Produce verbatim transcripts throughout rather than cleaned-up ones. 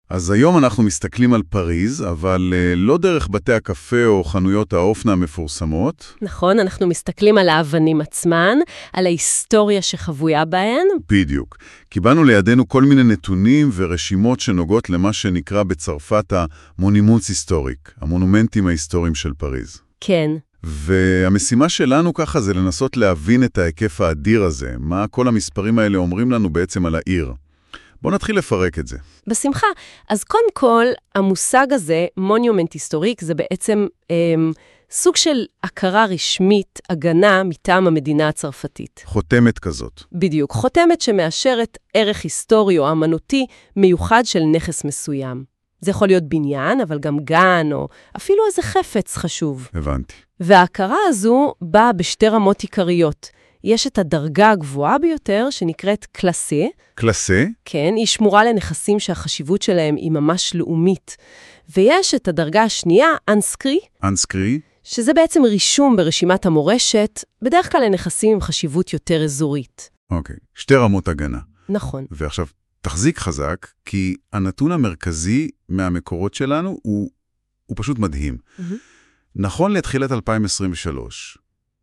אז היום אנחנו מסתכלים על פריז, אבל uh, לא דרך בתי הקפה או חנויות האופנה המפורסמות. נכון, אנחנו מסתכלים על האבנים עצמן, על ההיסטוריה שחבויה בהן. בדיוק. קיבלנו לידינו כל מיני נתונים ורשימות שנוגעות למה שנקרא בצרפת המונימונט היסטוריק, המונומנטים ההיסטוריים של פריז. כן. והמשימה שלנו ככה זה לנסות להבין את ההיקף האדיר הזה, מה כל המספרים האלה אומרים לנו בעצם על העיר. בואו נתחיל לפרק את זה. בשמחה. אז קודם כל, המושג הזה, מונומנט היסטוריק, זה בעצם אה, סוג של הכרה רשמית, הגנה מטעם המדינה הצרפתית. חותמת כזאת. בדיוק. חותמת שמאשרת ערך היסטורי או אמנותי מיוחד של נכס מסוים. זה יכול להיות בניין, אבל גם גן, או אפילו איזה חפץ חשוב. הבנתי. וההכרה הזו באה בשתי רמות עיקריות. יש את הדרגה הגבוהה ביותר, שנקראת קלאסה. קלאסה? כן, היא שמורה לנכסים שהחשיבות שלהם היא ממש לאומית. ויש את הדרגה השנייה, אנסקרי. אנסקרי? שזה בעצם רישום ברשימת המורשת, בדרך כלל לנכסים עם חשיבות יותר אזורית. אוקיי, שתי רמות הגנה. נכון. ועכשיו, תחזיק חזק, כי הנתון המרכזי מהמקורות שלנו הוא, הוא פשוט מדהים. Mm-hmm. נכון לתחילת אלפיים עשרים ושלוש,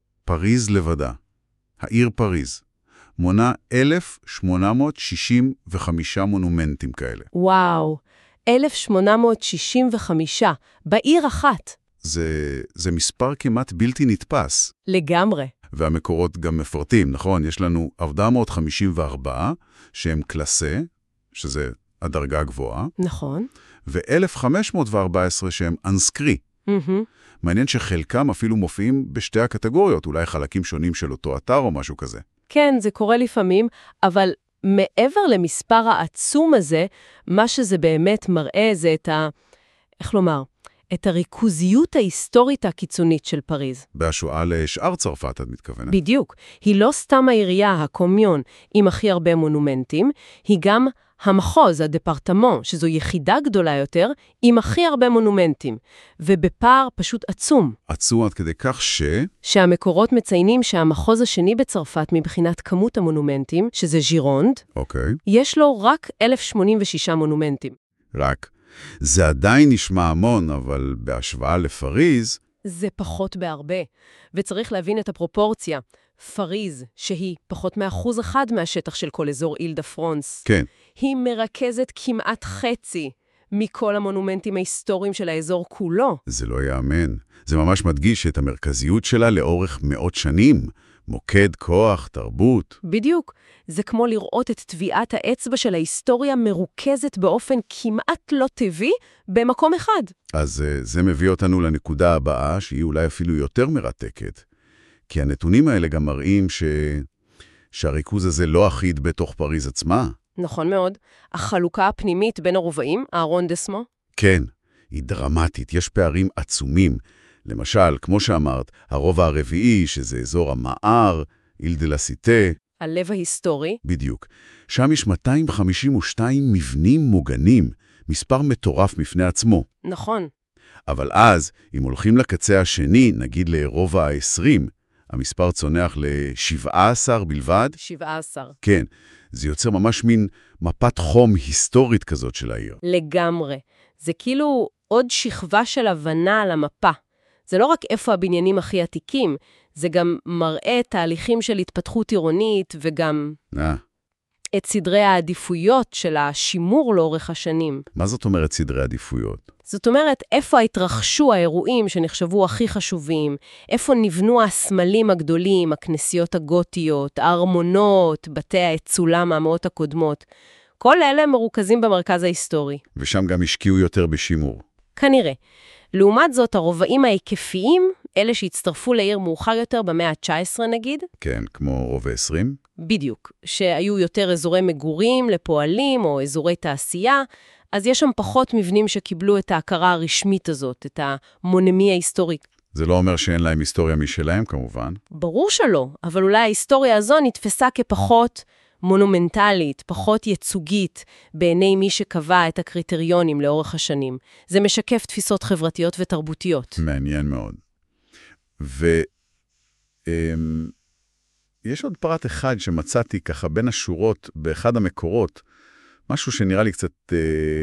פריז לבדה, העיר פריז, מונה אלף שמונה מאות שישים וחמישה מונומנטים כאלה. וואו, אלף שמונה מאות שישים וחמישה, בעיר אחת. זה, זה מספר כמעט בלתי נתפס. לגמרי. והמקורות גם מפרטים, נכון? יש לנו ארבע מאות חמישים וארבע שהם קלאסה, שזה הדרגה הגבוהה. נכון. ו-אלף חמש מאות וארבע עשרה שהם אנסקרי. Mm-hmm. מעניין שחלקם אפילו מופיעים בשתי הקטגוריות, אולי חלקים שונים של אותו אתר או משהו כזה. כן, זה קורה לפעמים, אבל מעבר למספר העצום הזה, מה שזה באמת מראה זה את ה... איך לומר? את הריכוזיות ההיסטורית הקיצונית של פריז. בהשוואה לשאר צרפת, את מתכוונת. בדיוק. היא לא סתם העירייה, הקומיון, עם הכי הרבה מונומנטים, היא גם המחוז, הדפרטמון, שזו יחידה גדולה יותר, עם הכי הרבה מונומנטים, ובפער פשוט עצום. עצום עד כדי כך ש... שהמקורות מציינים שהמחוז השני בצרפת מבחינת כמות המונומנטים, שזה ז'ירונד, אוקיי. יש לו רק אלף שמונים ושישה מונומנטים. רק. זה עדיין נשמע המון, אבל בהשוואה לפריז... זה פחות בהרבה, וצריך להבין את הפרופורציה. פריז, שהיא פחות מאחוז אחד מהשטח של כל אזור איל דה פרנס, כן. היא מרכזת כמעט חצי מכל המונומנטים ההיסטוריים של האזור כולו. זה לא יאמן. זה ממש מדגיש את המרכזיות שלה לאורך מאות שנים. מוקד, כוח, תרבות. בדיוק. זה כמו לראות את טביעת האצבע של ההיסטוריה מרוכזת באופן כמעט לא טבעי במקום אחד. אז זה מביא אותנו לנקודה הבאה, שהיא אולי אפילו יותר מרתקת. כי הנתונים האלה גם מראים ש... שהריכוז הזה לא אחיד בתוך פריז עצמה. נכון מאוד. החלוקה הפנימית בין הרובעים, הארונדסמו. כן, היא דרמטית. יש פערים עצומים. למשל, כמו שאמרת, הרובע הרביעי, שזה אזור המער, איל דה לה סיטה. הלב ההיסטורי. בדיוק. שם יש מאתיים חמישים ושתיים מבנים מוגנים, מספר מטורף מפני עצמו. נכון. אבל אז, אם הולכים לקצה השני, נגיד לרובע ה-עשרים, המספר צונח ל-שבעה עשר בלבד. שבעה עשר. כן, זה יוצר ממש מין מפת חום היסטורית כזאת של העיר. לגמרי. זה כאילו עוד שכבה של הבנה על המפה. זה לא רק איפה הבניינים הכי עתיקים, זה גם מראה תהליכים של התפתחות עירונית וגם אה. את סדרי העדיפויות של השימור לאורך השנים. מה זאת אומרת סדרי עדיפויות? זאת אומרת, איפה התרחשו האירועים שנחשבו הכי חשובים, איפה נבנו הסמלים הגדולים, הכנסיות הגותיות, הארמונות, בתי האצולה מהמאות הקודמות. כל אלה מרוכזים במרכז ההיסטורי. ושם גם השקיעו יותר בשימור. כנראה. לעומת זאת, הרובעים ההיקפיים, אלה שהצטרפו לעיר מאוחר יותר במאה ה-תשע עשרה נגיד. כן, כמו רובע עשרים. בדיוק. שהיו יותר אזורי מגורים לפועלים או אזורי תעשייה, אז יש שם פחות מבנים שקיבלו את ההכרה הרשמית הזאת, את המונמי ההיסטורי. זה לא אומר שאין להם היסטוריה משלהם, כמובן. ברור שלא, אבל אולי ההיסטוריה הזו נתפסה כפחות מונומנטלית, פחות ייצוגית, בעיני מי שקבע את הקריטריונים לאורך השנים. זה משקף תפיסות חברתיות ותרבותיות. מעניין מאוד. ויש עוד פרט אחד שמצאתי ככה בין השורות באחד המקורות, משהו שנראה לי קצת אה,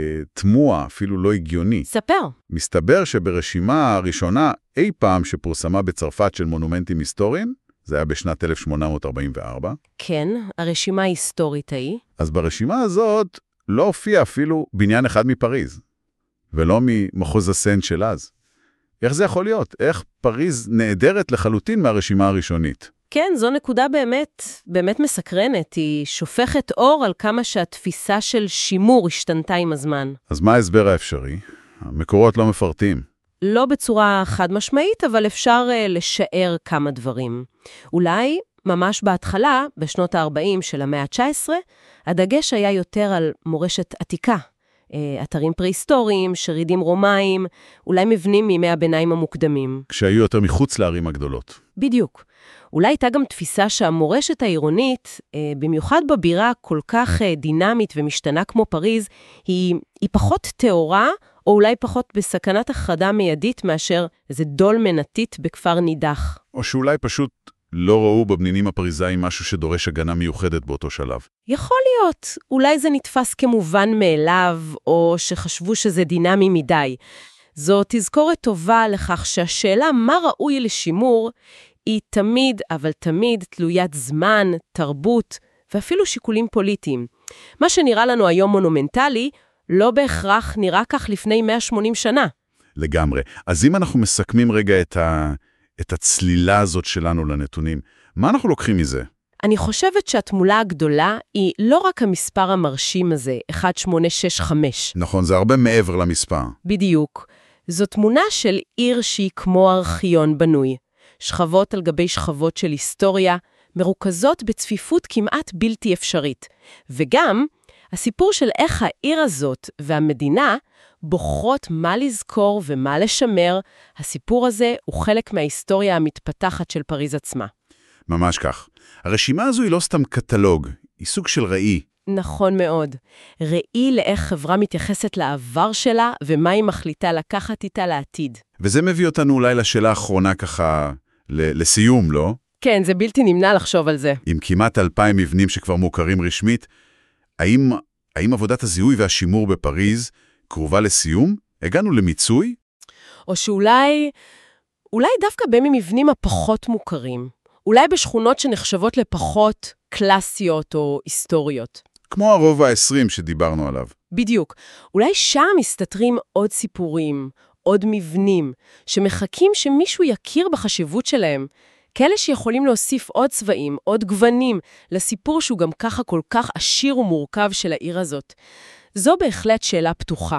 תמוה, אפילו לא הגיוני. ספר. מסתבר שברשימה הראשונה אי פעם שפורסמה בצרפת של מונומנטים היסטוריים, זה היה בשנת אלף שמונה מאות ארבעים וארבע. כן, הרשימה ההיסטורית ההיא. אז ברשימה הזאת לא הופיע אפילו בניין אחד מפריז, ולא ממחוז הסן של אז. איך זה יכול להיות? איך פריז נעדרת לחלוטין מהרשימה הראשונית? כן, זו נקודה באמת, באמת מסקרנת. היא שופכת אור על כמה שהתפיסה של שימור השתנתה עם הזמן. אז מה ההסבר האפשרי? המקורות לא מפרטים. לא בצורה חד משמעית, אבל אפשר uh, לשער כמה דברים. אולי, ממש בהתחלה, בשנות ה-ארבעים של המאה ה-תשע עשרה, הדגש היה יותר על מורשת עתיקה. Uh, אתרים פרה-היסטוריים, שרידים רומאים, אולי מבנים מימי הביניים המוקדמים. כשהיו יותר מחוץ לערים הגדולות. בדיוק. אולי הייתה גם תפיסה שהמורשת העירונית, במיוחד בבירה כל כך דינמית ומשתנה כמו פריז, היא, היא פחות תיאורה, או אולי פחות בסכנת החרדה מיידית מאשר איזה דול מנתית בכפר נידח. או שאולי פשוט לא ראו בבניינים הפריזאיים משהו שדורש הגנה מיוחדת באותו שלב. יכול להיות. אולי זה נתפס כמובן מאליו, או שחשבו שזה דינמי מדי. זו תזכורת טובה לכך שהשאלה מה ראוי לשימור, היא תמיד, אבל תמיד, תלוית זמן, תרבות, ואפילו שיקולים פוליטיים. מה שנראה לנו היום מונומנטלי, לא בהכרח נראה כך לפני מאה ושמונים שנה. לגמרי. אז אם אנחנו מסכמים רגע את, ה... את הצלילה הזאת שלנו לנתונים, מה אנחנו לוקחים מזה? אני חושבת שהתמונה הגדולה היא לא רק המספר המרשים הזה, אחת שמונה שש חמש. נכון, זה הרבה מעבר למספר. בדיוק. זו תמונה של עיר שהיא כמו ארכיון בנוי. שכבות על גבי שכבות של היסטוריה, מרוכזות בצפיפות כמעט בלתי אפשרית. וגם הסיפור של איך העיר הזאת והמדינה בוחרות מה לזכור ומה לשמר, הסיפור הזה הוא חלק מההיסטוריה המתפתחת של פריז עצמה. ממש כך. הרשימה הזו היא לא סתם קטלוג, היא סוג של ראי. נכון מאוד. ראי לאיך חברה מתייחסת לעבר שלה ומה היא מחליטה לקחת איתה לעתיד. וזה מביא אותנו אולי לשאלה האחרונה ככה, לסיום, לא? כן, זה בלתי נמנע לחשוב על זה. עם כמעט אלפיים מבנים שכבר מוכרים רשמית, האם, האם עבודת הזיהוי והשימור בפריז קרובה לסיום? הגענו למיצוי? או שאולי, אולי דווקא במבנים הפחות מוכרים. אולי בשכונות שנחשבות לפחות קלאסיות או היסטוריות. כמו הרובע ה-עשרים שדיברנו עליו. בדיוק. אולי שם מסתתרים עוד סיפורים, עוד מבנים, שמחכים שמישהו יכיר בחשיבות שלהם. כאלה שיכולים להוסיף עוד צבעים, עוד גוונים, לסיפור שהוא גם ככה כל כך עשיר ומורכב של העיר הזאת. זו בהחלט שאלה פתוחה.